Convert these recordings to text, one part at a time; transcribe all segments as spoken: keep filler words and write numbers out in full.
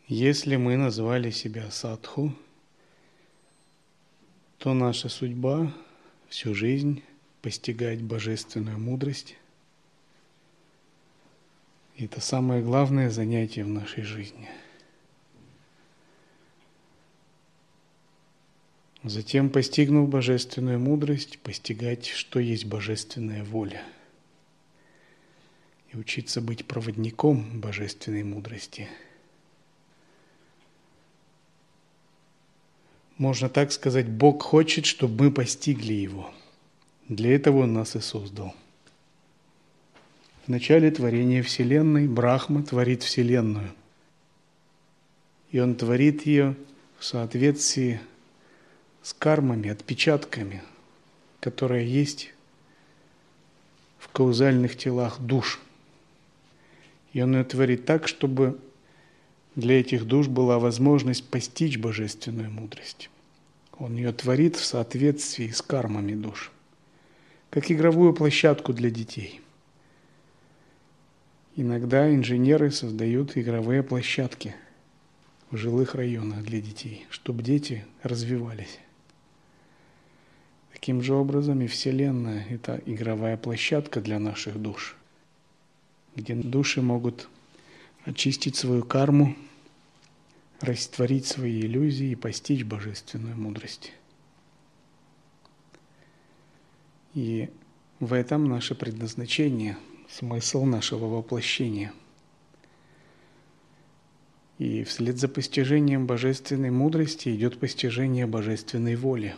Если мы назвали себя садху, то наша судьба всю жизнь постигать божественную мудрость. И это самое главное занятие в нашей жизни. Затем, постигнув божественную мудрость, постигать, что есть божественная воля. И учиться быть проводником божественной мудрости. Можно так сказать, Бог хочет, чтобы мы постигли Его. Для этого Он нас и создал. В начале творения Вселенной Брахма творит Вселенную. И Он творит ее в соответствии с кармами, отпечатками, которые есть в каузальных телах душ. И Он ее творит так, чтобы для этих душ была возможность постичь божественную мудрость. Он ее творит в соответствии с кармами душ, как игровую площадку для детей. Иногда инженеры создают игровые площадки в жилых районах для детей, чтобы дети развивались. Таким же образом и Вселенная – это игровая площадка для наших душ, где души могут очистить свою карму, растворить свои иллюзии и постичь божественную мудрость. И в этом наше предназначение, смысл нашего воплощения. И вслед за постижением божественной мудрости идет постижение божественной воли.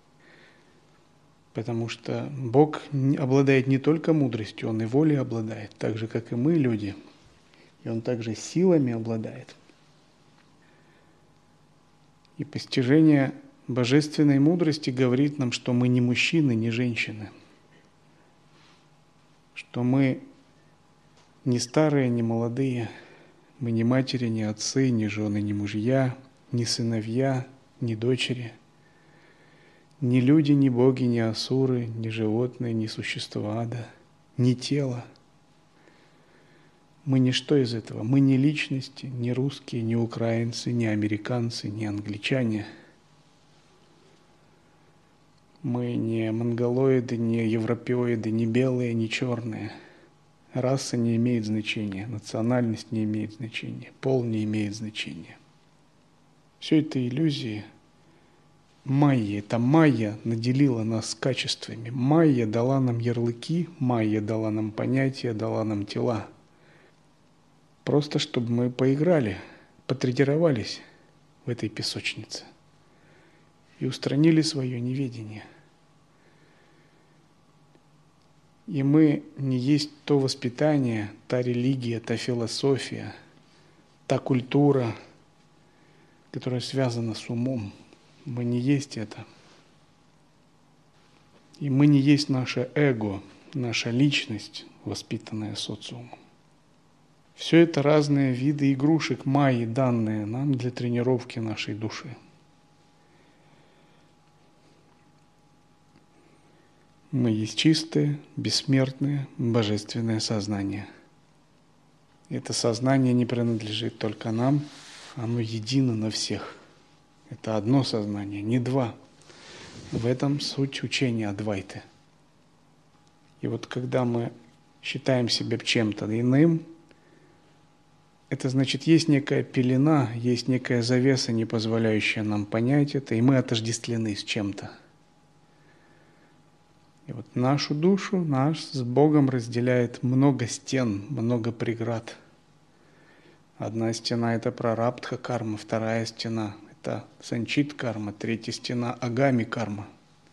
Потому что Бог обладает не только мудростью, Он и волей обладает, так же, как и мы, люди. И Он также силами обладает. И постижение божественной мудрости говорит нам, что мы не мужчины, не женщины. Что мы не старые, не молодые, мы не матери, не отцы, не жены, не мужья, не сыновья, не дочери, не люди, не боги, не асуры, не животные, не существа ада, не тело. Мы ничто из этого. Мы не личности, не русские, не украинцы, не американцы, не англичане. Мы не монголоиды, не европеоиды, не белые, не черные. Раса не имеет значения, национальность не имеет значения, пол не имеет значения. Все это иллюзии. Майя, это Майя наделила нас качествами. Майя дала нам ярлыки, Майя дала нам понятия, дала нам тела. Просто чтобы мы поиграли, потренировались в этой песочнице и устранили свое неведение. И мы не есть то воспитание, та религия, та философия, та культура, которая связана с умом. Мы не есть это. И мы не есть наше эго, наша личность, воспитанная социумом. Все это разные виды игрушек майи, данные нам для тренировки нашей души. Мы есть чистое, бессмертное, божественное сознание. Это сознание не принадлежит только нам, оно едино на всех. Это одно сознание, не два. В этом суть учения Адвайты. И вот когда мы считаем себя чем-то иным, это значит, есть некая пелена, есть некая завеса, не позволяющая нам понять это, и мы отождествлены с чем-то. И вот нашу душу, наш с Богом разделяет много стен, много преград. Одна стена – это прарабдха карма, вторая стена – это санчит карма, третья стена – агами карма.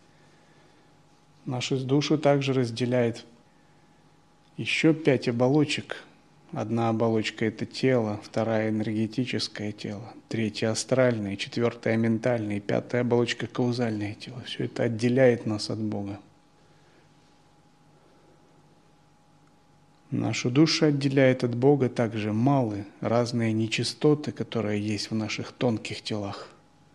Нашу душу также разделяет еще пять оболочек. Одна оболочка – это тело, вторая – энергетическое тело, третья – астральное, четвертая – ментальное, пятая оболочка – каузальное тело. Все это отделяет нас от Бога. Нашу душу отделяет от Бога также малы, разные нечистоты, которые есть в наших тонких телах.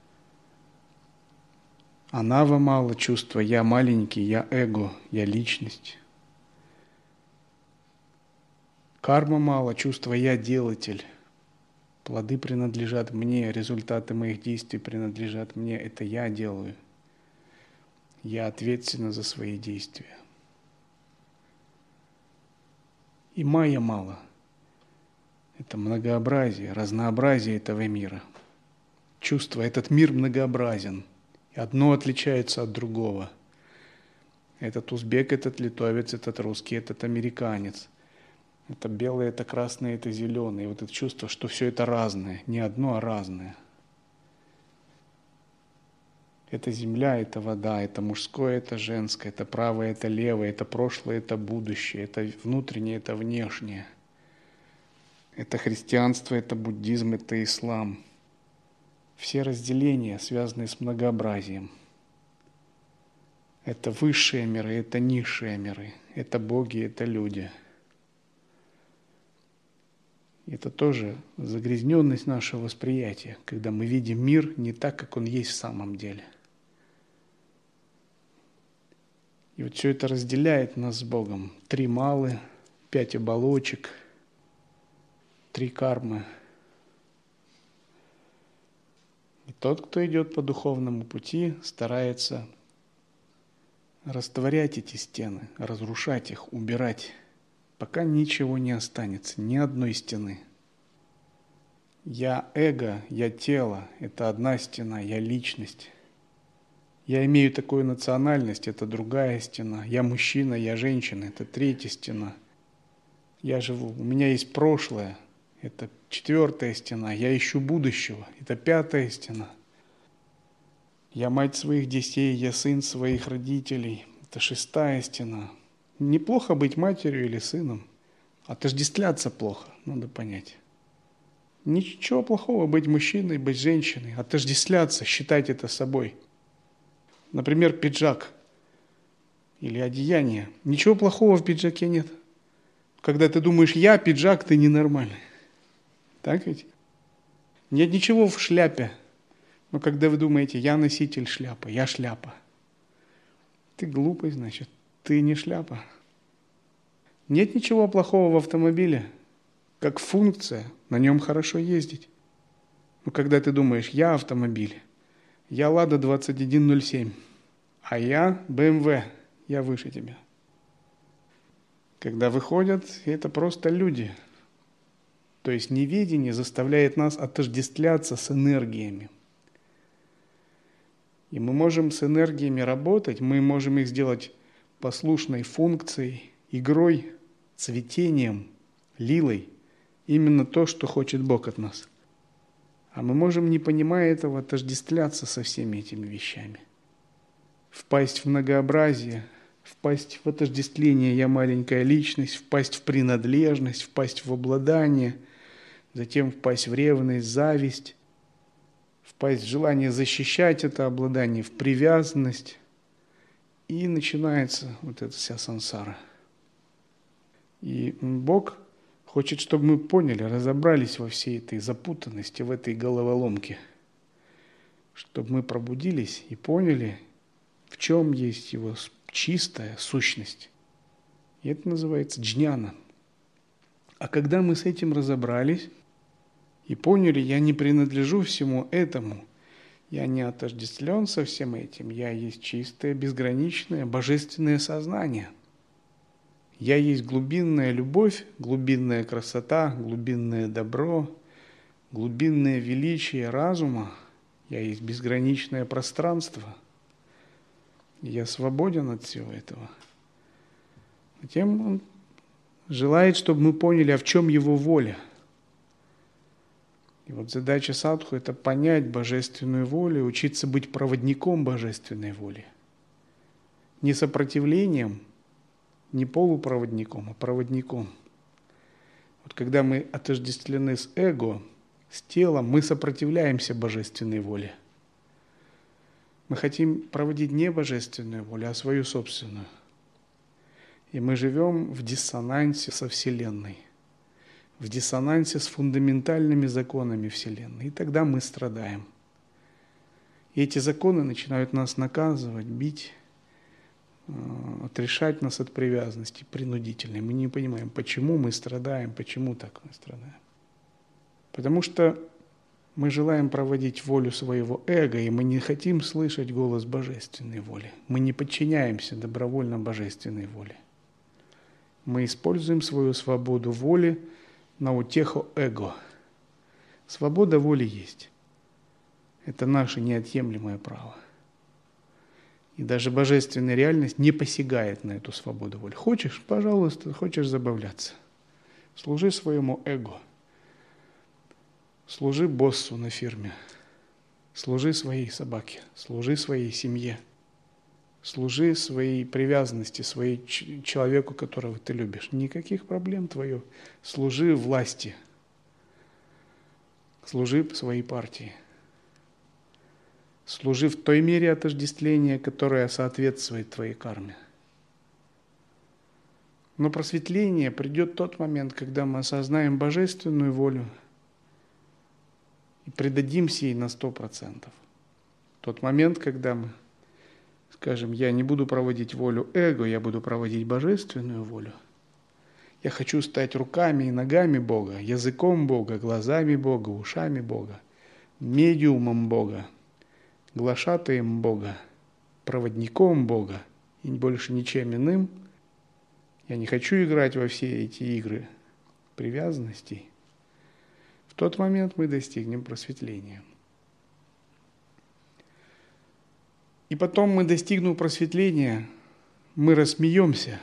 Анава мало, чувство «я маленький», «я эго», «я личность». Карма мало, чувство «я делатель», плоды принадлежат мне, результаты моих действий принадлежат мне, это я делаю. Я ответственна за свои действия. И майя мало. Это многообразие, разнообразие этого мира. Чувство, этот мир многообразен. И одно отличается от другого. Этот узбек, этот литовец, этот русский, этот американец. Это белое, это красное, это зеленое. И вот это чувство, что все это разное. Не одно, а разное. Это земля, это вода, это мужское, это женское, это правое, это левое, это прошлое, это будущее, это внутреннее, это внешнее. Это христианство, это буддизм, это ислам. Все разделения связаны с многообразием. Это высшие миры, это низшие миры, это боги, это люди. Это тоже загрязненность нашего восприятия, когда мы видим мир не так, как он есть в самом деле. И вот все это разделяет нас с Богом. Три малы, пять оболочек, три кармы. И тот, кто идет по духовному пути, старается растворять эти стены, разрушать их, убирать, пока ничего не останется, ни одной стены. Я эго, я тело, это одна стена, я личность. Я имею такую национальность, это другая стена. Я мужчина, я женщина, это третья стена. Я живу, у меня есть прошлое, это четвертая стена. Я ищу будущего, это пятая стена. Я мать своих детей, я сын своих родителей, это шестая стена. Неплохо быть матерью или сыном, отождествляться плохо, надо понять. Ничего плохого быть мужчиной, быть женщиной, отождествляться, считать это собой. Например, пиджак или одеяние. Ничего плохого в пиджаке нет. Когда ты думаешь «я пиджак», ты ненормальный. Так ведь? Нет ничего в шляпе. Но когда вы думаете «я носитель шляпы», «я шляпа», ты глупый, значит, ты не шляпа. Нет ничего плохого в автомобиле. Как функция, на нем хорошо ездить. Но когда ты думаешь «я автомобиль», я Лада двадцать один ноль семь, а я бэ эм вэ, я выше тебя. Когда выходят, это просто люди. То есть неведение заставляет нас отождествляться с энергиями. И мы можем с энергиями работать, мы можем их сделать послушной функцией, игрой, цветением, лилой. Именно то, что хочет Бог от нас. А мы можем, не понимая этого, отождествляться со всеми этими вещами. Впасть в многообразие, впасть в отождествление «я маленькая личность», впасть в принадлежность, впасть в обладание, затем впасть в ревность, зависть, впасть в желание защищать это обладание, в привязанность. И начинается вот эта вся сансара. И Бог хочет, чтобы мы поняли, разобрались во всей этой запутанности, в этой головоломке. Чтобы мы пробудились и поняли, в чем есть его чистая сущность. И это называется джняна. А когда мы с этим разобрались и поняли, я не принадлежу всему этому, я не отождествлен со всем этим, я есть чистое, безграничное, божественное сознание. Я есть глубинная любовь, глубинная красота, глубинное добро, глубинное величие разума. Я есть безграничное пространство. Я свободен от всего этого. Затем он желает, чтобы мы поняли, а в чем его воля. И вот задача садху – это понять божественную волю, учиться быть проводником божественной воли. Не сопротивлением, не полупроводником, а проводником. Вот когда мы отождествлены с эго, с телом, мы сопротивляемся божественной воле. Мы хотим проводить не божественную волю, а свою собственную. И мы живем в диссонансе со Вселенной, в диссонансе с фундаментальными законами Вселенной. И тогда мы страдаем. И эти законы начинают нас наказывать, бить, отрешать нас от привязанности принудительной. Мы не понимаем, почему мы страдаем, почему так мы страдаем. Потому что мы желаем проводить волю своего эго, и мы не хотим слышать голос божественной воли. Мы не подчиняемся добровольно божественной воле. Мы используем свою свободу воли на утеху эго. Свобода воли есть. Это наше неотъемлемое право. И даже божественная реальность не посягает на эту свободу воли. Хочешь, пожалуйста, хочешь забавляться. Служи своему эго. Служи боссу на фирме. Служи своей собаке. Служи своей семье. Служи своей привязанности, своей человеку, которого ты любишь. Никаких проблем твоих. Служи власти. Служи своей партии. Служи в той мере отождествления, которая соответствует твоей карме. Но просветление придет тот момент, когда мы осознаем божественную волю и предадимся ей на сто процентов. Тот момент, когда мы скажем, я не буду проводить волю эго, я буду проводить божественную волю. Я хочу стать руками и ногами Бога, языком Бога, глазами Бога, ушами Бога, медиумом Бога, глашатаем Бога, проводником Бога и больше ничем иным. Я не хочу играть во все эти игры привязанностей. В тот момент мы достигнем просветления. И потом мы, достигнув просветления, мы рассмеемся.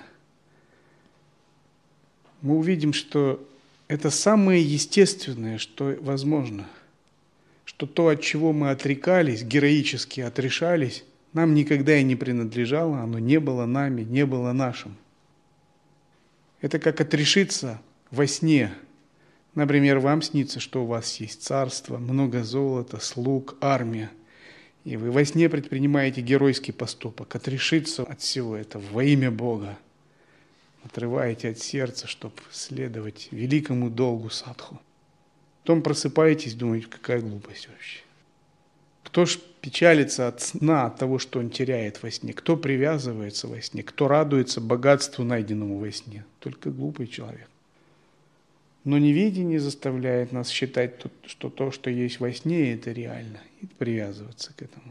Мы увидим, что это самое естественное, что возможно. Что то, от чего мы отрекались, героически отрешались, нам никогда и не принадлежало, оно не было нами, не было нашим. Это как отрешиться во сне. Например, вам снится, что у вас есть царство, много золота, слуг, армия. И вы во сне предпринимаете геройский поступок, отрешиться от всего этого во имя Бога. Отрываете от сердца, чтобы следовать великому долгу садху. Потом просыпаетесь, думаете, какая глупость вообще. Кто ж печалится от сна, от того, что он теряет во сне? Кто привязывается во сне? Кто радуется богатству, найденному во сне? Только глупый человек. Но неведение заставляет нас считать, что то, что есть во сне, это реально, и привязываться к этому.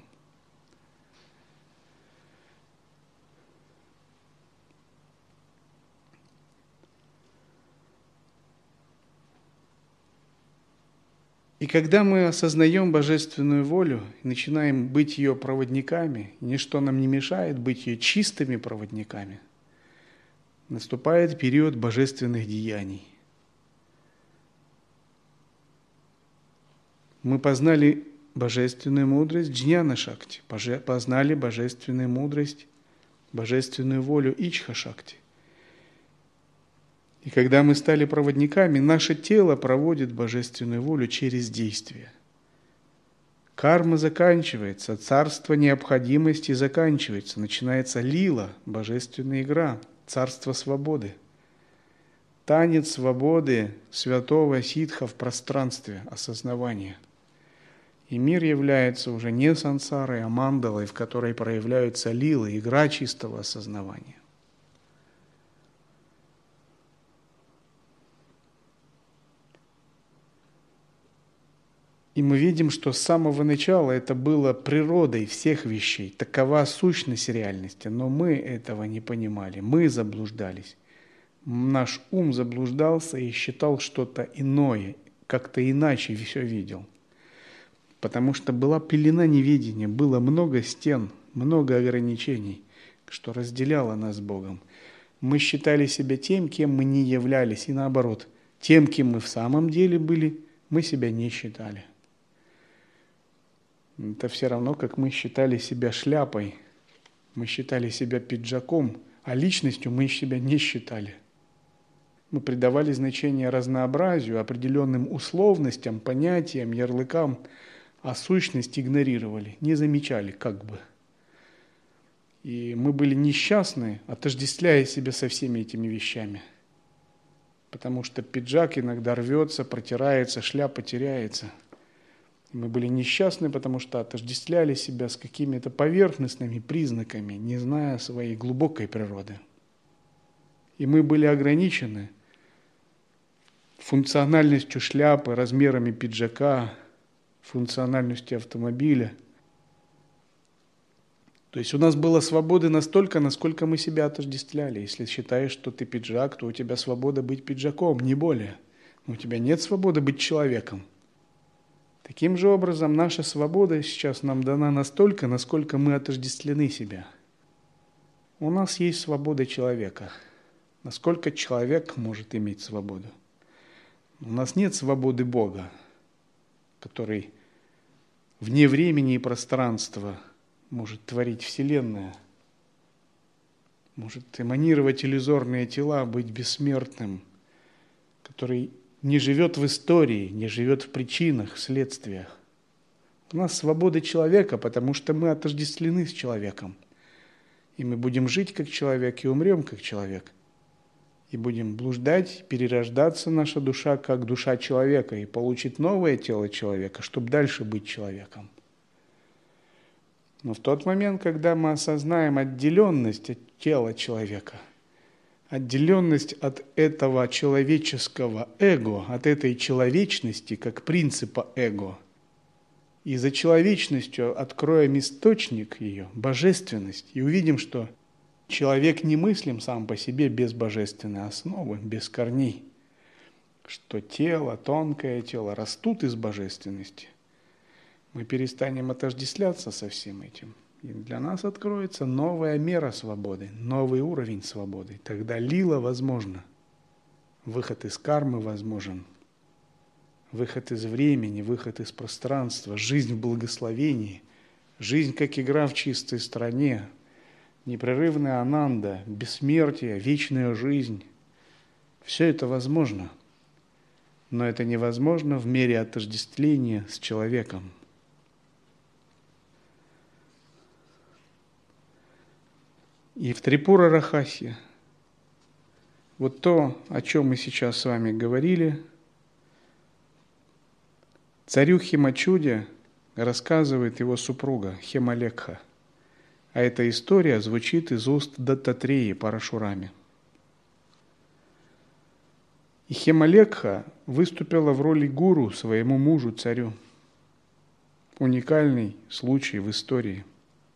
И когда мы осознаем божественную волю и начинаем быть ее проводниками, и ничто нам не мешает быть ее чистыми проводниками, наступает период божественных деяний. Мы познали божественную мудрость Джняна-шакти, познали божественную мудрость, божественную волю Ичха-шакти. И когда мы стали проводниками, наше тело проводит божественную волю через действие. Карма заканчивается, царство необходимости заканчивается, начинается лила, божественная игра, царство свободы. Танец свободы святого ситха в пространстве осознавания. И мир является уже не сансарой, а мандалой, в которой проявляются лилы, игра чистого осознавания. И мы видим, что с самого начала это было природой всех вещей, такова сущность реальности, но мы этого не понимали, мы заблуждались. Наш ум заблуждался и считал что-то иное, как-то иначе все видел. Потому что была пелена неведения, было много стен, много ограничений, что разделяло нас с Богом. Мы считали себя тем, кем мы не являлись, и наоборот, тем, кем мы в самом деле были, мы себя не считали. Это все равно, как мы считали себя шляпой, мы считали себя пиджаком, а личностью мы себя не считали. Мы придавали значение разнообразию, определенным условностям, понятиям, ярлыкам, а сущность игнорировали, не замечали как бы. И мы были несчастны, отождествляя себя со всеми этими вещами. Потому что пиджак иногда рвется, протирается, шляпа теряется. И мы были несчастны, потому что отождествляли себя с какими-то поверхностными признаками, не зная своей глубокой природы. И мы были ограничены функциональностью шляпы, размерами пиджака, функциональностью автомобиля. То есть у нас было свободы настолько, насколько мы себя отождествляли. Если считаешь, что ты пиджак, то у тебя свобода быть пиджаком, не более. Но у тебя нет свободы быть человеком. Таким же образом, наша свобода сейчас нам дана настолько, насколько мы отождествлены себя. У нас есть свобода человека. Насколько человек может иметь свободу? У нас нет свободы Бога, который вне времени и пространства может творить Вселенная, может эманировать иллюзорные тела, быть бессмертным, который не живет в истории, не живет в причинах, следствиях. У нас свобода человека, потому что мы отождествлены с человеком. И мы будем жить как человек и умрем как человек. И будем блуждать, перерождаться наша душа как душа человека и получит новое тело человека, чтобы дальше быть человеком. Но в тот момент, когда мы осознаем отделенность от тела человека, отделенность от этого человеческого эго, от этой человечности как принципа эго, и за человечностью откроем источник ее, божественность, и увидим, что человек не мыслим сам по себе без божественной основы, без корней, что тело, тонкое тело растут из божественности. Мы перестанем отождествляться со всем этим. И для нас откроется новая мера свободы, новый уровень свободы. Тогда лила возможно. Выход из кармы возможен. Выход из времени, выход из пространства, жизнь в благословении, жизнь как игра в чистой стране, непрерывная ананда, бессмертие, вечная жизнь. Все это возможно. Но это невозможно в мере отождествления с человеком. И в Трипура Рахасе, вот то, о чем мы сейчас с вами говорили, царю Химачуде рассказывает его супруга Хемалекха. А эта история звучит из уст Даттатреи Парашурами. И Хемалекха выступила в роли гуру своему мужу, царю. Уникальный случай в истории.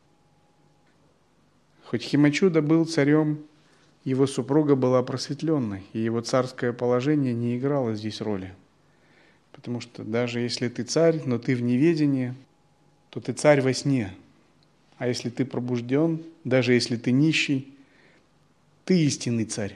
Хоть Химачуда был царем, его супруга была просветленной, и его царское положение не играло здесь роли. Потому что даже если ты царь, но ты в неведении, то ты царь во сне. А если ты пробужден, даже если ты нищий, ты истинный царь.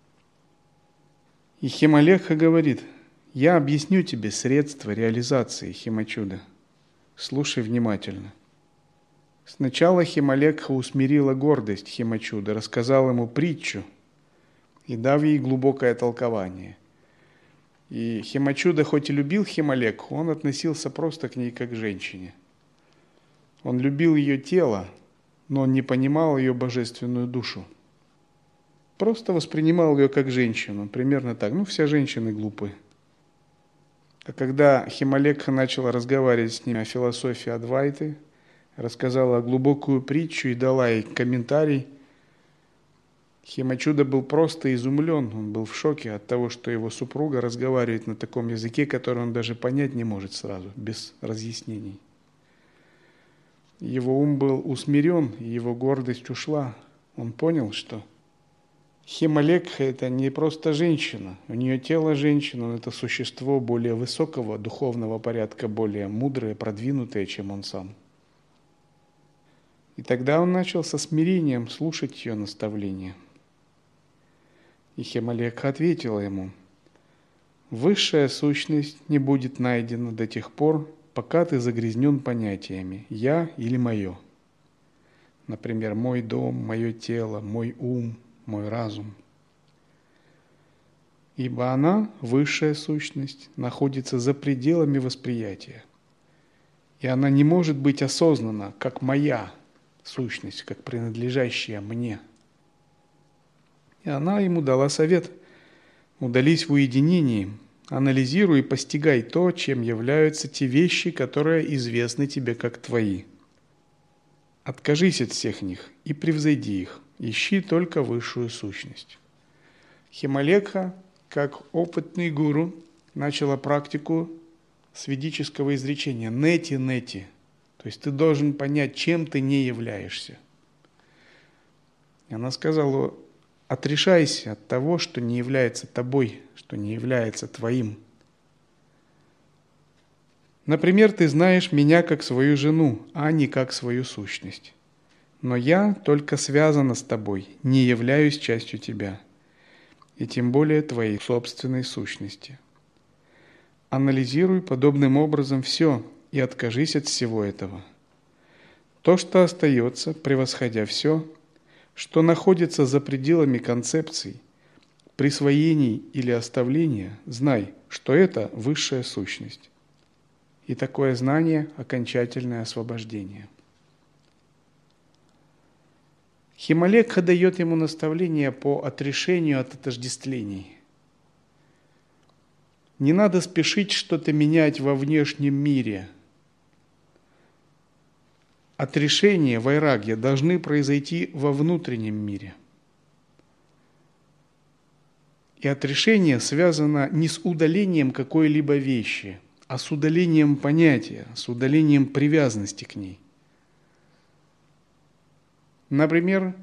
И Хемалекха говорит: я объясню тебе средства реализации Химачуда. Слушай внимательно. Сначала Хемалекха усмирила гордость Химачуда, рассказала ему притчу и дав ей глубокое толкование. И Химачуда хоть и любил Хемалекху, он относился просто к ней как к женщине. Он любил ее тело, но он не понимал ее божественную душу. Просто воспринимал ее как женщину, примерно так. Ну, все женщины глупы. А когда Хемалекха начала разговаривать с ними о философии Адвайты, рассказала глубокую притчу и дала ей комментарий, Химачуда был просто изумлен, он был в шоке от того, что его супруга разговаривает на таком языке, который он даже понять не может сразу, без разъяснений. Его ум был усмирен, и его гордость ушла. Он понял, что Хемалекха – это не просто женщина, у нее тело женщины, но это существо более высокого духовного порядка, более мудрое, продвинутое, чем он сам. И тогда он начал со смирением слушать ее наставления. И Хемалекха ответила ему: «Высшая сущность не будет найдена до тех пор, пока ты загрязнен понятиями «я» или «моё». Например, «мой дом», «мое тело», «мой ум», «мой разум». Ибо она, высшая сущность, находится за пределами восприятия. И она не может быть осознана, как «моя» сущность, как принадлежащая мне. И она ему дала совет: удались в уединении, анализируй и постигай то, чем являются те вещи, которые известны тебе как твои. Откажись от всех них и превзойди их, ищи только высшую сущность. Хемалекха, как опытный гуру, начала практику с ведического изречения «нети-нети». То есть ты должен понять, чем ты не являешься. И она сказала: отрешайся от того, что не является тобой, что не является твоим. Например, ты знаешь меня как свою жену, а не как свою сущность. Но я только связана с тобой, не являюсь частью тебя, и тем более твоей собственной сущности. Анализируй подобным образом все и откажись от всего этого. То, что остается, превосходя все, что находится за пределами концепций, присвоений или оставления, знай, что это высшая сущность. И такое знание – окончательное освобождение. Хималекха дает ему наставление по отрешению от отождествлений. Не надо спешить что-то менять во внешнем мире. Отрешение, вайрагья должны произойти во внутреннем мире. И отрешение связано не с удалением какой-либо вещи, а с удалением понятия, с удалением привязанности к ней. Например,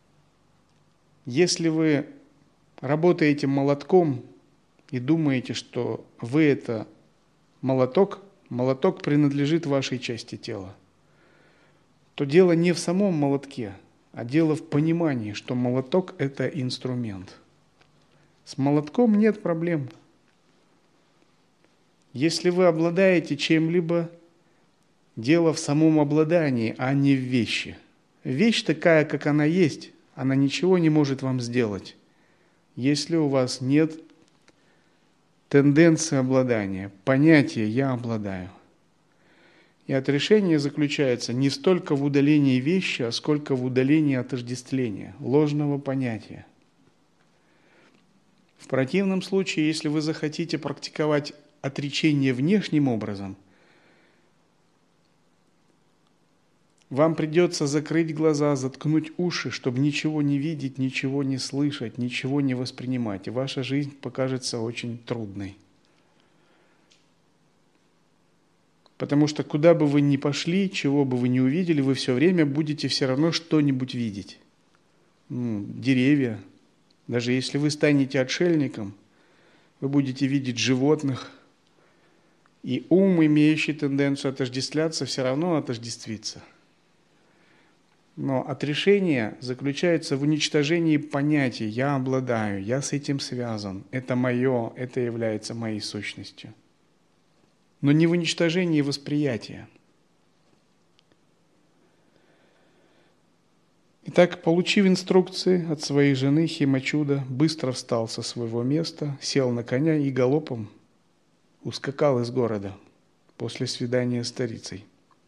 если вы работаете молотком и думаете, что вы – это молоток, молоток принадлежит вашей части тела, то дело не в самом молотке, а дело в понимании, что молоток – это инструмент. С молотком нет проблем. Если вы обладаете чем-либо, дело в самом обладании, а не в вещи. Вещь такая, как она есть, она ничего не может вам сделать, если у вас нет тенденции обладания, понятия «я обладаю». И отрешение заключается не столько в удалении вещи, а сколько в удалении отождествления, ложного понятия. В противном случае, если вы захотите практиковать отречение внешним образом, вам придется закрыть глаза, заткнуть уши, чтобы ничего не видеть, ничего не слышать, ничего не воспринимать, и ваша жизнь покажется очень трудной. Потому что куда бы вы ни пошли, чего бы вы ни увидели, вы все время будете все равно что-нибудь видеть. Ну, деревья. Даже если вы станете отшельником, вы будете видеть животных, и ум, имеющий тенденцию отождествляться, все равно отождествится. Но отрешение заключается в уничтожении понятий «я обладаю», «я с этим связан», «это мое», «это является моей сущностью». Но не в уничтожении восприятия. Итак, получив инструкции от своей жены, Хемачуда быстро встал со своего места, сел на коня и галопом ускакал из города после свидания с старицей.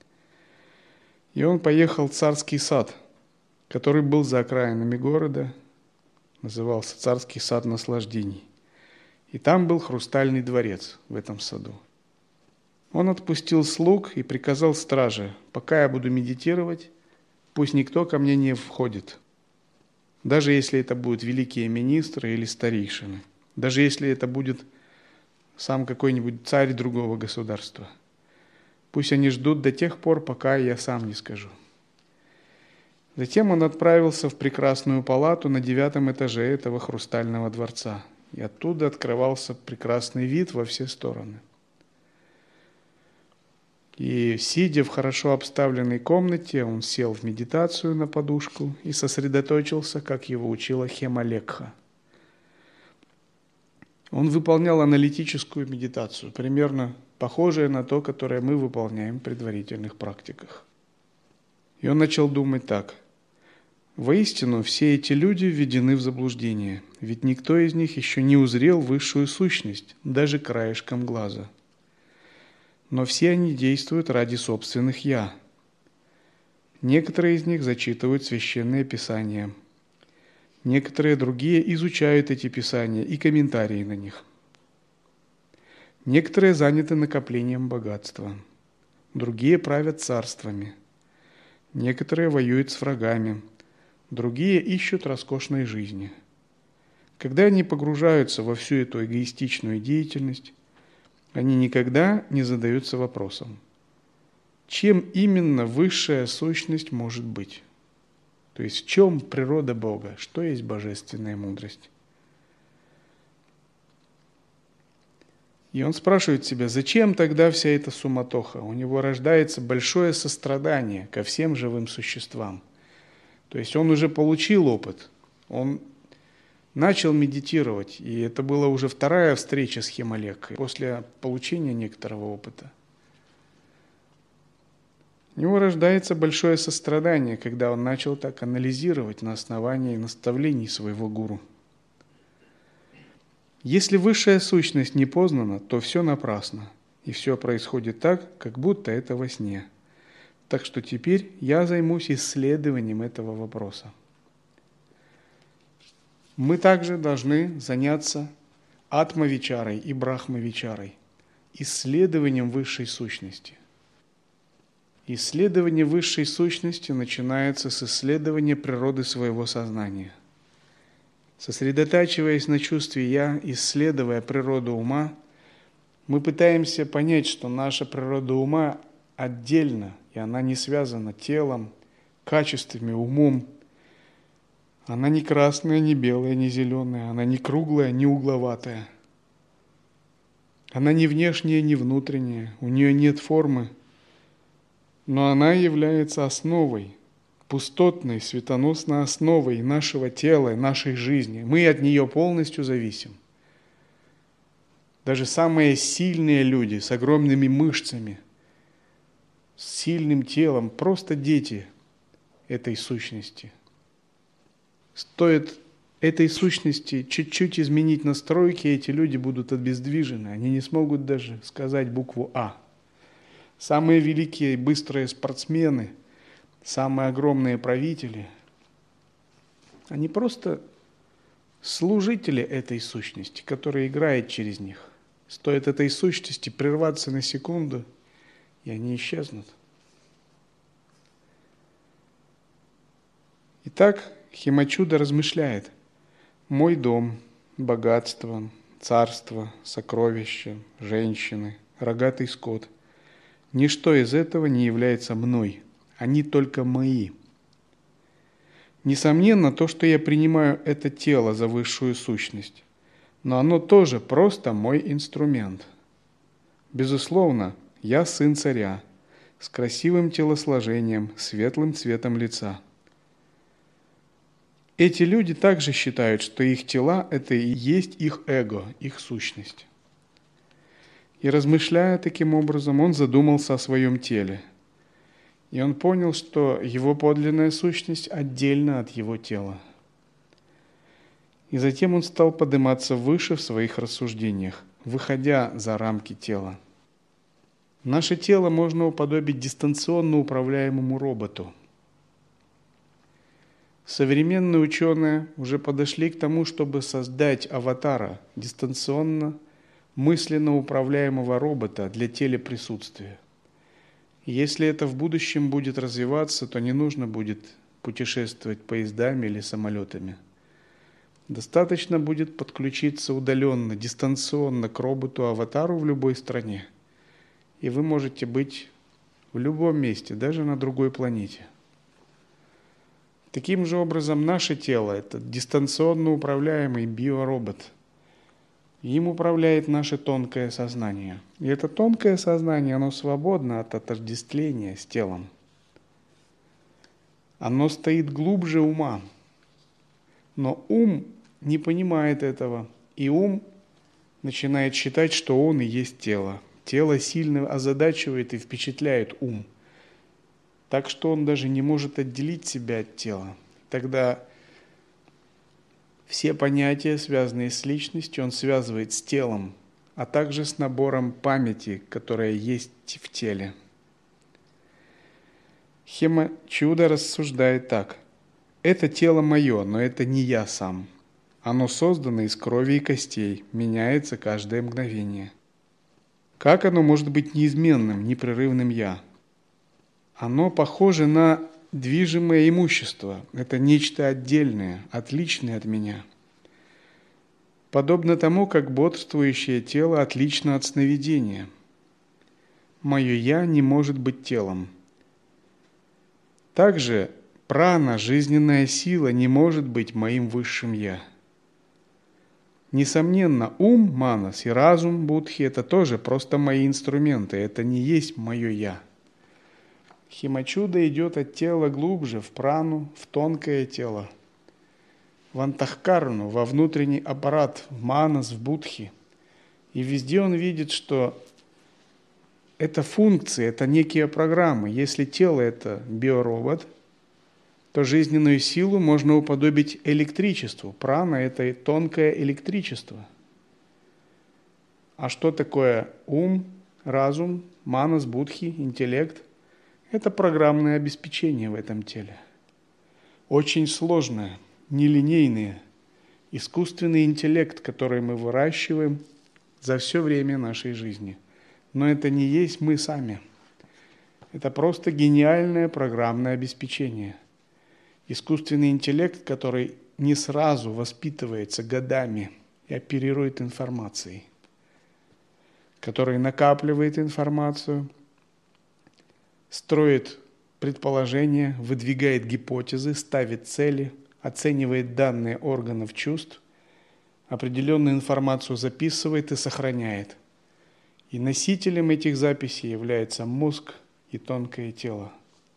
И он поехал в царский сад, который был за окраинами города, назывался царский сад наслаждений. И там был хрустальный дворец в этом саду. Он отпустил слуг и приказал страже: пока я буду медитировать, пусть никто ко мне не входит, даже если это будут великие министры или старейшины, даже если это будет сам какой-нибудь царь другого государства. Пусть они ждут до тех пор, пока я сам не скажу. Затем он отправился в прекрасную палату на девятом этаже этого хрустального дворца, и оттуда открывался прекрасный вид во все стороны. И, сидя в хорошо обставленной комнате, он сел в медитацию на подушку и сосредоточился, как его учила Хемалекха. Он выполнял аналитическую медитацию, примерно похожее на то, которое мы выполняем в предварительных практиках. И он начал думать так: воистину, все эти люди введены в заблуждение, ведь никто из них еще не узрел высшую сущность, даже краешком глаза. Но все они действуют ради собственных «я». Некоторые из них зачитывают священные писания. Некоторые другие изучают эти писания и комментарии на них. Некоторые заняты накоплением богатства. Другие правят царствами. Некоторые воюют с врагами. Другие ищут роскошной жизни. Когда они погружаются во всю эту эгоистичную деятельность, они никогда не задаются вопросом, чем именно высшая сущность может быть. То есть в чем природа Бога, что есть божественная мудрость. И он спрашивает себя, зачем тогда вся эта суматоха? У него рождается большое сострадание ко всем живым существам. То есть он уже получил опыт, он начал медитировать, и это была уже вторая встреча с Хималекой после получения некоторого опыта. У него рождается большое сострадание, когда он начал так анализировать на основании наставлений своего гуру. Если высшая сущность не познана, то все напрасно, и все происходит так, как будто это во сне. Так что теперь я займусь исследованием этого вопроса. Мы также должны заняться атма-вичарой и брахма-вичарой, исследованием высшей сущности. Исследование высшей сущности начинается с исследования природы своего сознания. Сосредотачиваясь на чувстве «я», исследуя природу ума, мы пытаемся понять, что наша природа ума отдельна, и она не связана телом, качествами, умом. Она не красная, не белая, не зеленая, она не круглая, не угловатая. Она не внешняя, не внутренняя, у нее нет формы, но она является основой, пустотной, светоносной основой нашего тела, нашей жизни. Мы от нее полностью зависим. Даже самые сильные люди с огромными мышцами, с сильным телом, просто дети этой сущности. Стоит этой сущности чуть-чуть изменить настройки, эти люди будут обездвижены. Они не смогут даже сказать букву «А». Самые великие и быстрые спортсмены, самые огромные правители, они просто служители этой сущности, которая играет через них. Стоит этой сущности прерваться на секунду, и они исчезнут. Итак, Химачуда размышляет: мой дом, богатство, царство, сокровища, женщины, рогатый скот – ничто из этого не является мной, они только мои. Несомненно, то, что я принимаю это тело за высшую сущность, но оно тоже просто мой инструмент. Безусловно, я сын царя, с красивым телосложением, светлым цветом лица. Эти люди также считают, что их тела – это и есть их эго, их сущность. И размышляя таким образом, он задумался о своем теле. И он понял, что его подлинная сущность отдельна от его тела. И затем он стал подниматься выше в своих рассуждениях, выходя за рамки тела. Наше тело можно уподобить дистанционно управляемому роботу. Современные ученые уже подошли к тому, чтобы создать аватара дистанционно, мысленно управляемого робота для телеприсутствия. Если это в будущем будет развиваться, то не нужно будет путешествовать поездами или самолетами. Достаточно будет подключиться удаленно, дистанционно к роботу-аватару в любой стране. И вы можете быть в любом месте, даже на другой планете. Таким же образом, наше тело – это дистанционно управляемый биоробот. Им управляет наше тонкое сознание. И это тонкое сознание, оно свободно от отождествления с телом. Оно стоит глубже ума. Но ум не понимает этого. И ум начинает считать, что он и есть тело. Тело сильно озадачивает и впечатляет ум. Так что он даже не может отделить себя от тела. Тогда все понятия, связанные с личностью, он связывает с телом, а также с набором памяти, которая есть в теле. Химачуда рассуждает так: это тело мое, но это не я сам. Оно создано из крови и костей, меняется каждое мгновение. Как оно может быть неизменным, непрерывным я? Оно похоже на движимое имущество. Это нечто отдельное, отличное от меня. подобно тому, как бодрствующее тело отлично от сновидения. Мое «я» не может быть телом. Также прана, жизненная сила, не может быть моим высшим «я». Несомненно, ум, манас и разум, будхи – это тоже просто мои инструменты, это не есть мое «я». Химачуда идет от тела глубже, в прану, в тонкое тело, в антахкарну, во внутренний аппарат, в манас, в будхи. И везде он видит, что это функции, это некие программы. Если тело – это биоробот, то жизненную силу можно уподобить электричеству. Прана – это тонкое электричество. А что такое ум, разум, манас, будхи, интеллект? Это программное обеспечение в этом теле. Очень сложное, нелинейное, искусственный интеллект, который мы выращиваем за все время нашей жизни. Но это не есть мы сами. Это просто гениальное программное обеспечение. Искусственный интеллект, который не сразу воспитывается годами и оперирует информацией, который накапливает информацию, строит предположения, выдвигает гипотезы, ставит цели, оценивает данные органов чувств, определенную информацию записывает и сохраняет. И носителем этих записей является мозг и тонкое тело.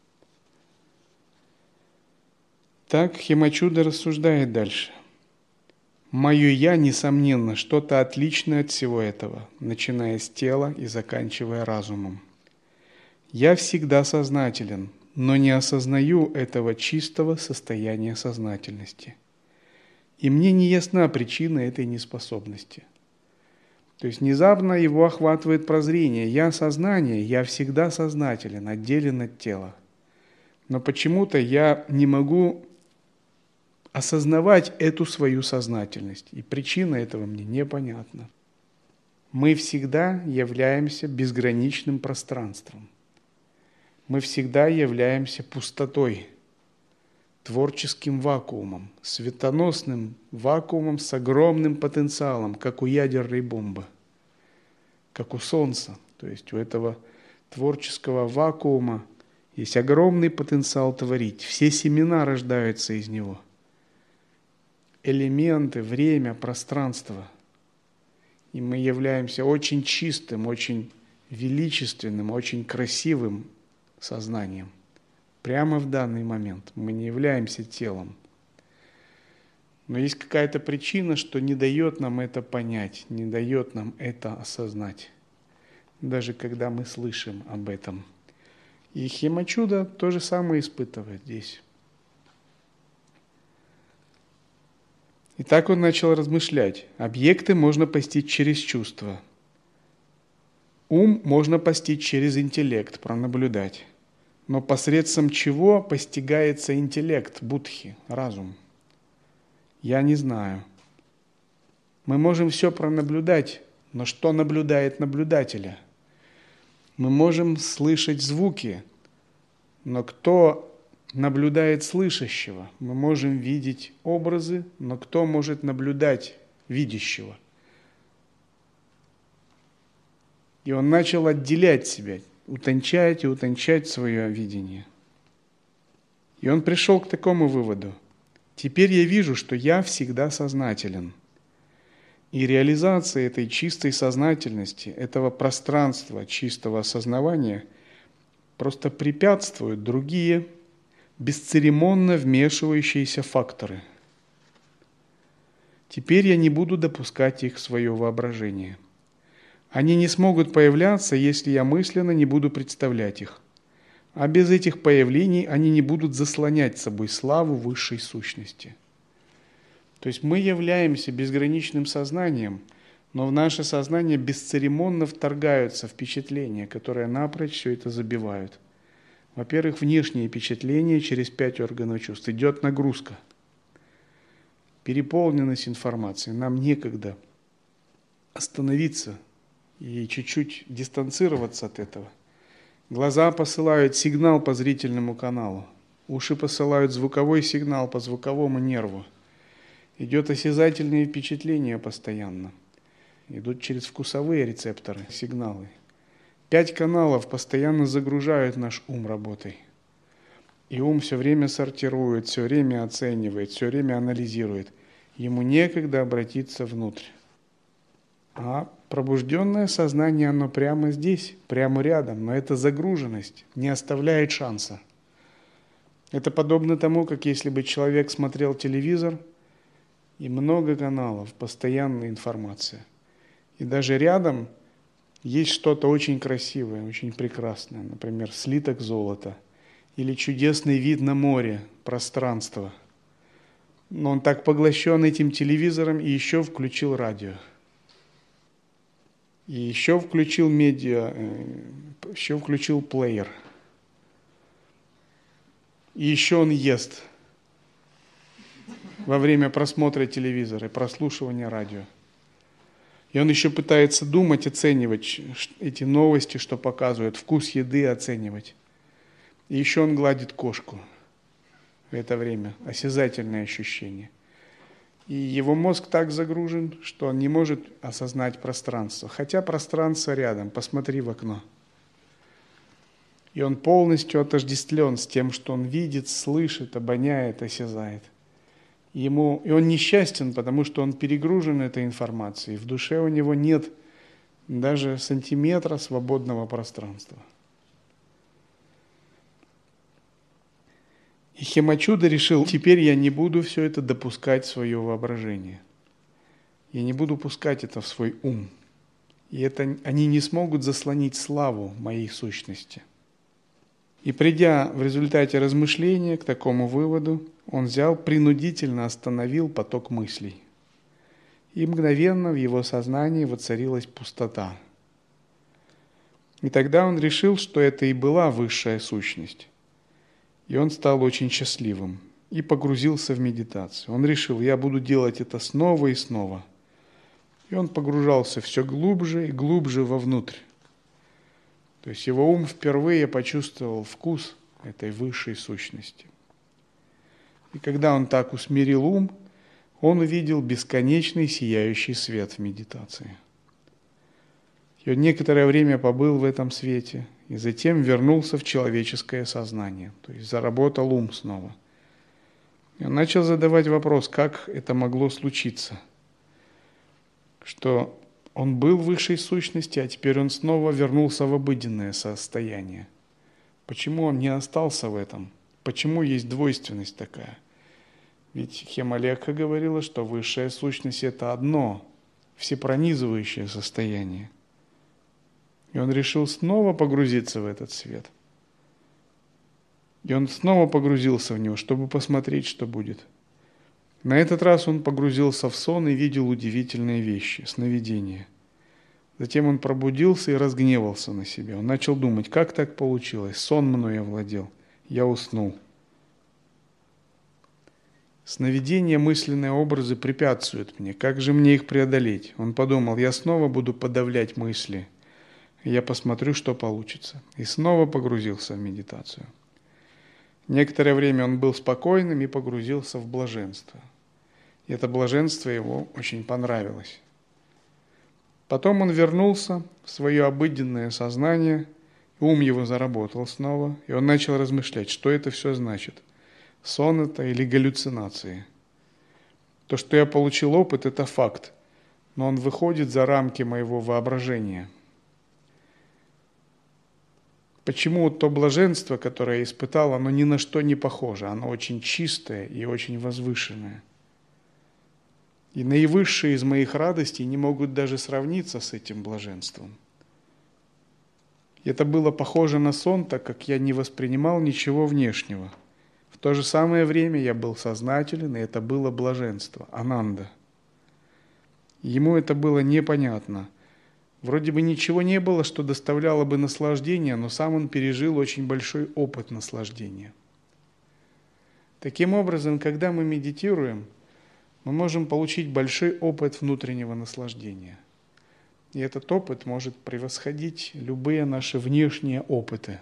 Так Хемачуда рассуждает дальше. Мое «я», несомненно, что-то отличное от всего этого, начиная с тела и заканчивая разумом. Я всегда сознателен, но не осознаю этого чистого состояния сознательности. И мне не ясна причина этой неспособности. То есть внезапно его охватывает прозрение. Я сознание, я всегда сознателен, отделен от тела. Но почему-то я не могу осознавать эту свою сознательность. И причина этого мне непонятна. Мы всегда являемся безграничным пространством. Мы всегда являемся пустотой, творческим вакуумом, светоносным вакуумом с огромным потенциалом, как у ядерной бомбы, как у Солнца. То есть у этого творческого вакуума есть огромный потенциал творить. Все семена рождаются из него. Элементы, время, пространство. И мы являемся очень чистым, очень величественным, очень красивым сознанием. Прямо в данный момент. Мы не являемся телом. Но есть какая-то причина, что не дает нам это понять, не дает нам это осознать. Даже когда мы слышим об этом. И Хемачуда то же самое испытывает здесь. И так он начал размышлять. Объекты можно постичь через чувства. Ум можно постичь через интеллект, пронаблюдать. Но посредством чего постигается интеллект, будхи, разум? Я не знаю. Мы можем все пронаблюдать, но что наблюдает наблюдателя? Мы можем слышать звуки, но кто наблюдает слышащего? Мы можем видеть образы, но кто может наблюдать видящего? И он начал отделять себя, утончать и утончать свое видение. И он пришел к такому выводу. Теперь я вижу, что я всегда сознателен. И реализация этой чистой сознательности, этого пространства чистого осознавания просто препятствуют другие бесцеремонно вмешивающиеся факторы. Теперь я не буду допускать их в свое воображение. Они не смогут появляться, если я мысленно не буду представлять их. А без этих появлений они не будут заслонять собой славу высшей сущности. То есть мы являемся безграничным сознанием, но в наше сознание бесцеремонно вторгаются впечатления, которые напрочь все это забивают. Во-первых, внешние впечатления через пять органов чувств. Идет нагрузка, переполненность информацией. Нам некогда остановиться и чуть-чуть дистанцироваться от этого. Глаза посылают сигнал по зрительному каналу, уши посылают звуковой сигнал по звуковому нерву. Идет осязательные впечатления постоянно. Идут через вкусовые рецепторы, сигналы. Пять каналов постоянно загружают наш ум работой. И ум все время сортирует, все время оценивает, все время анализирует. Ему некогда обратиться внутрь. А пробужденное сознание, оно прямо здесь, прямо рядом, но эта загруженность не оставляет шанса. Это подобно тому, как если бы человек смотрел телевизор, и много каналов, постоянная информация. И даже рядом есть что-то очень красивое, очень прекрасное, например, слиток золота, или чудесный вид на море, пространство. Но он так поглощен этим телевизором и еще включил радио. И еще включил медиа, еще включил плеер. И еще он ест во время просмотра телевизора и прослушивания радио. И он еще пытается думать, оценивать эти новости, что показывают, вкус еды оценивать. И еще он гладит кошку в это время, осязательное ощущение. И его мозг так загружен, что он не может осознать пространство. Хотя пространство рядом, посмотри в окно. И он полностью отождествлен с тем, что он видит, слышит, обоняет, осязает. И, ему, и он несчастен, потому что он перегружен этой информацией. В душе у него нет даже сантиметра свободного пространства. И Хемачуда решил, теперь я не буду все это допускать в свое воображение. Я не буду пускать это в свой ум. И это, они не смогут заслонить славу моей сущности. И придя в результате размышления к такому выводу, он взял, принудительно остановил поток мыслей. И мгновенно в его сознании воцарилась пустота. И тогда он решил, что это и была высшая сущность. И он стал очень счастливым и погрузился в медитацию. Он решил, я буду делать это снова и снова. И он погружался все глубже и глубже вовнутрь. То есть его ум впервые почувствовал вкус этой высшей сущности. И когда он так усмирил ум, он увидел бесконечный сияющий свет в медитации. И он некоторое время побыл в этом свете, и затем вернулся в человеческое сознание, то есть заработал ум снова. И он начал задавать вопрос, как это могло случиться, что он был в высшей сущности, а теперь он снова вернулся в обыденное состояние. Почему он не остался в этом? Почему есть двойственность такая? Ведь Хемалекха говорила, что высшая сущность – это одно, всепронизывающее состояние. И он решил снова погрузиться в этот свет. И он снова погрузился в него, чтобы посмотреть, что будет. На этот раз он погрузился в сон и видел удивительные вещи, сновидения. Затем он пробудился и разгневался на себя. Он начал думать, как так получилось? Сон мной овладел. Я уснул. Сновидения, мысленные образы препятствуют мне. Как же мне их преодолеть? Он подумал, я снова буду подавлять мысли. Я посмотрю, что получится. И снова погрузился в медитацию. Некоторое время он был спокойным и погрузился в блаженство. И это блаженство ему очень понравилось. Потом он вернулся в свое обыденное сознание, ум его заработал снова, и он начал размышлять, что это все значит. Сон это или галлюцинации. То, что я получил опыт, это факт, но он выходит за рамки моего воображения. Почему то блаженство, которое я испытал, оно ни на что не похоже, оно очень чистое и очень возвышенное. И наивысшие из моих радостей не могут даже сравниться с этим блаженством. И это было похоже на сон, так как я не воспринимал ничего внешнего. В то же самое время я был сознателен, и это было блаженство, ананда. Ему это было непонятно. Вроде бы ничего не было, что доставляло бы наслаждение, но сам он пережил очень большой опыт наслаждения. Таким образом, когда мы медитируем, мы можем получить большой опыт внутреннего наслаждения. И этот опыт может превосходить любые наши внешние опыты.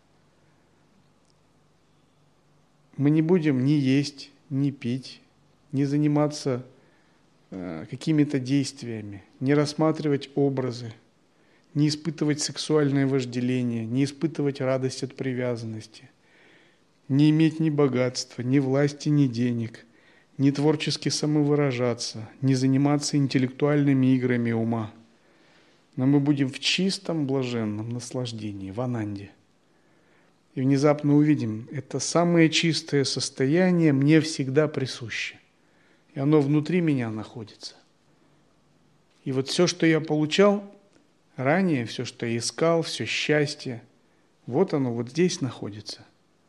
Мы не будем ни есть, ни пить, не заниматься э, какими-то действиями, не рассматривать образы, не испытывать сексуальное вожделение, не испытывать радость от привязанности, не иметь ни богатства, ни власти, ни денег, не творчески самовыражаться, не заниматься интеллектуальными играми ума. Но мы будем в чистом блаженном наслаждении, в ананде. И внезапно увидим, это самое чистое состояние мне всегда присуще. И оно внутри меня находится. И вот все, что я получал ранее, все, что я искал, все счастье, вот оно вот здесь находится.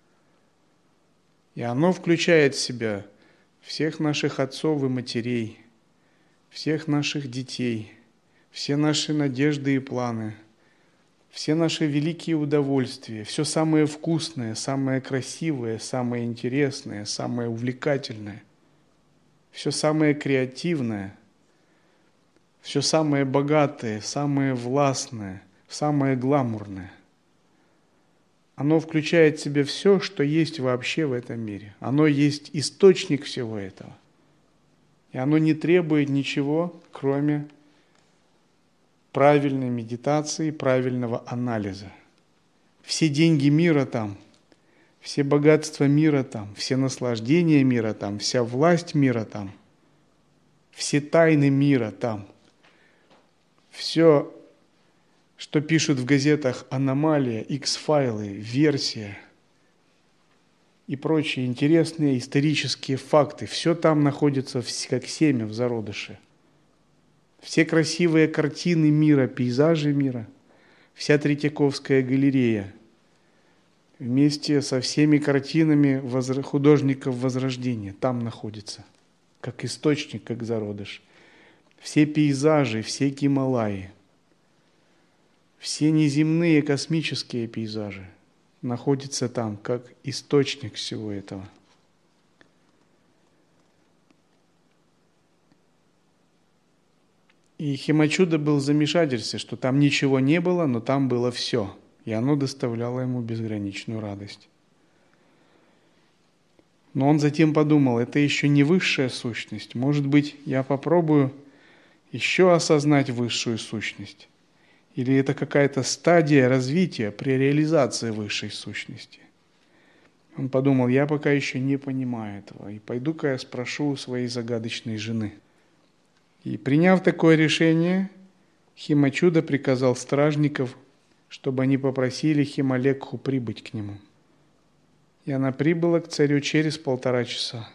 И оно включает в себя всех наших отцов и матерей, всех наших детей, все наши надежды и планы, все наши великие удовольствия, все самое вкусное, самое красивое, самое интересное, самое увлекательное, все самое креативное, все самое богатое, самое властное, самое гламурное. Оно включает в себя все, что есть вообще в этом мире. Оно есть источник всего этого. И оно не требует ничего, кроме правильной медитации, правильного анализа. Все деньги мира там, все богатства мира там, все наслаждения мира там, вся власть мира там, все тайны мира там, все, что пишут в газетах «Аномалия», X-файлы, «Версия» и прочие интересные исторические факты, все там находится как семя в зародыше. Все красивые картины мира, пейзажи мира, вся Третьяковская галерея вместе со всеми картинами художников Возрождения там находится, как источник, как зародыш. Все пейзажи, все Гималаи, все неземные космические пейзажи находятся там, как источник всего этого. И Хемачуда был в замешательстве, что там ничего не было, но там было все, и оно доставляло ему безграничную радость. Но он затем подумал, это еще не высшая сущность, может быть, я попробую еще осознать высшую сущность. Или это какая-то стадия развития при реализации высшей сущности. Он подумал, я пока еще не понимаю этого, и пойду-ка я спрошу у своей загадочной жены. И приняв такое решение, Хемачуда приказал стражников, чтобы они попросили Хималекху прибыть к нему. И она прибыла к царю через полтора часа.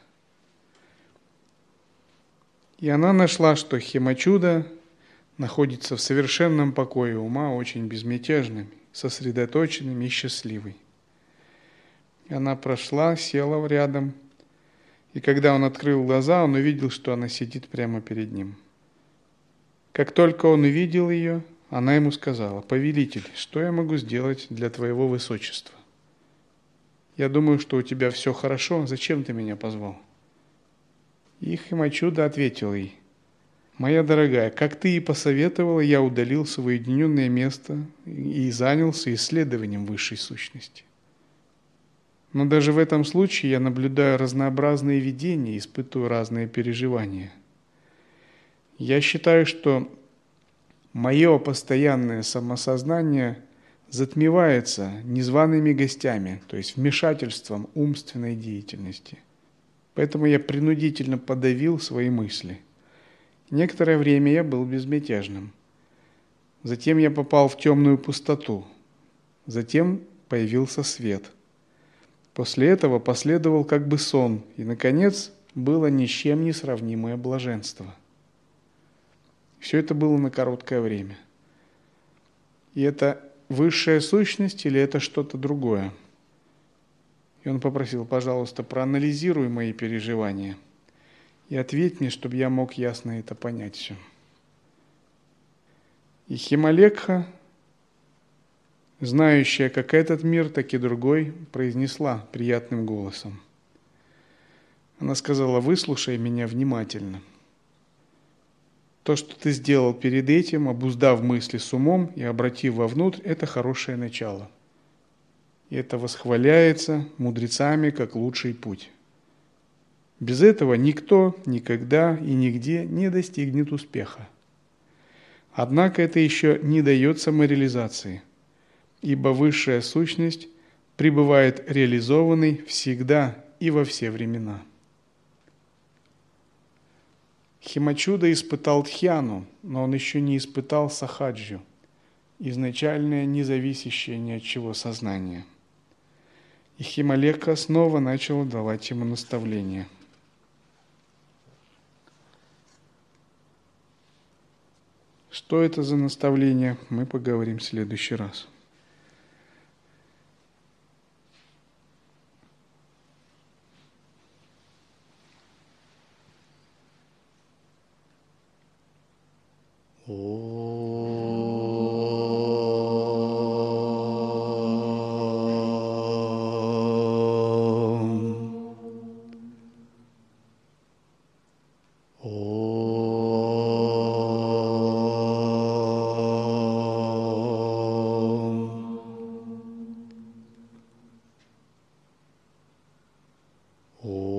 И она нашла, что Хемачуда находится в совершенном покое ума, очень безмятежным, сосредоточенным и счастливый. И она прошла, села рядом, и когда он открыл глаза, он увидел, что она сидит прямо перед ним. Как только он увидел ее, она ему сказала: «Повелитель, что я могу сделать для твоего высочества? Я думаю, что у тебя все хорошо, зачем ты меня позвал?» И Хемачуда ответил ей: «Моя дорогая, как ты и посоветовала, я удалился в уединенное место и занялся исследованием высшей сущности. Но даже в этом случае я наблюдаю разнообразные видения, испытываю разные переживания. Я считаю, что мое постоянное самосознание затмевается незваными гостями, то есть вмешательством умственной деятельности. Поэтому я принудительно подавил свои мысли. Некоторое время я был безмятежным. Затем я попал в темную пустоту. Затем появился свет. После этого последовал как бы сон, и, наконец, было ни с чем не сравнимое блаженство. Все это было на короткое время. И это высшая сущность или это что-то другое?» И он попросил: «Пожалуйста, проанализируй мои переживания и ответь мне, чтобы я мог ясно это понять все». И Хималекха, знающая как этот мир, так и другой, произнесла приятным голосом. Она сказала: «Выслушай меня внимательно. То, что ты сделал перед этим, обуздав мысли с умом и обратив вовнутрь, это хорошее начало. И это восхваляется мудрецами как лучший путь. Без этого никто никогда и нигде не достигнет успеха. Однако это еще не дает самореализации, ибо высшая сущность пребывает реализованной всегда и во все времена. Химачуда испытал дхьяну, но он еще не испытал сахаджу, изначальное независящее ни от чего сознание. И Хималекха снова начал давать ему наставления. Что это за наставление, мы поговорим в следующий раз. Oh.